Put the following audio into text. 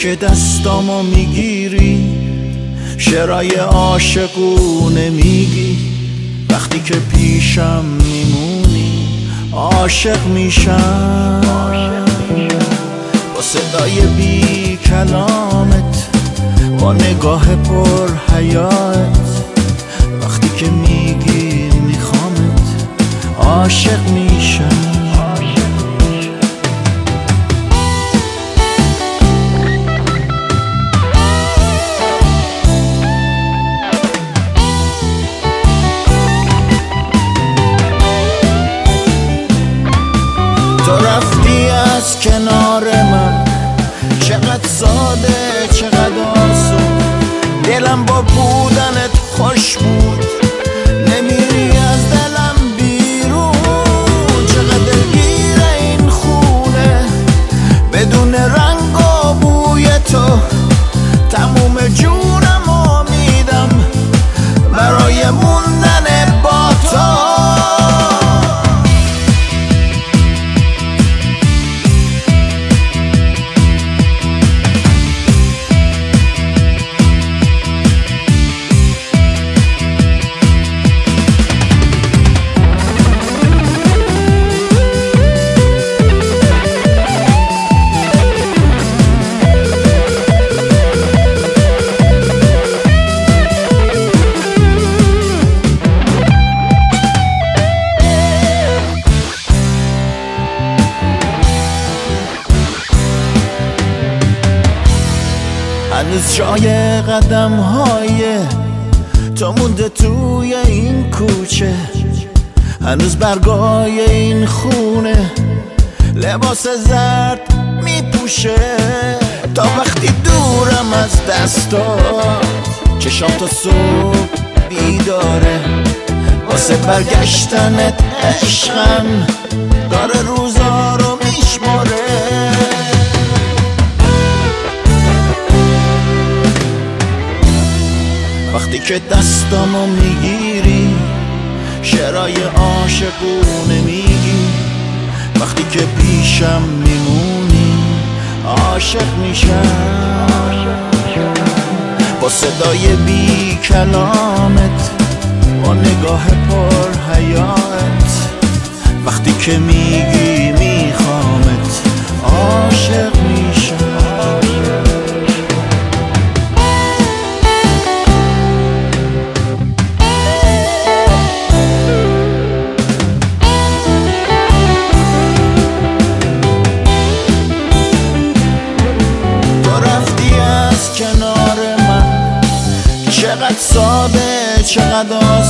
که دستامو میگیری شعرهای عاشقونه میگی، وقتی که پیشم میمونی عاشق میشم. با صدای بی کلامت، با نگاه پر حیات، وقتی که میگی میخوامت عاشق میشم. تو رفتی از کنار من، چقدر ساده چقدر آسون، دلم با بودنت خوش بود، نمیری از دلم بیرون. چقدر دلگیر این خونه بدون رنگ و بوی تو، تموم جونمو میدم برای موندن با تو. هنوز جای قدم های تو مونده توی این کوچه، هنوز برگای این خونه لباس زرد میپوشه. تا وقتی دورم از دستات، چشام تا صبح بیداره، واسه برگشتنت عشقم داره روزا رو میشماره. وقتی که دستامو میگیری شعرهای عاشقونه میگی، وقتی که پیشم میمونی عاشق میشم. با صدای بی کلامت، با نگاه پر حیات، وقتی که میگی میخوامت عاشق میشم. چقدر ساده چقدر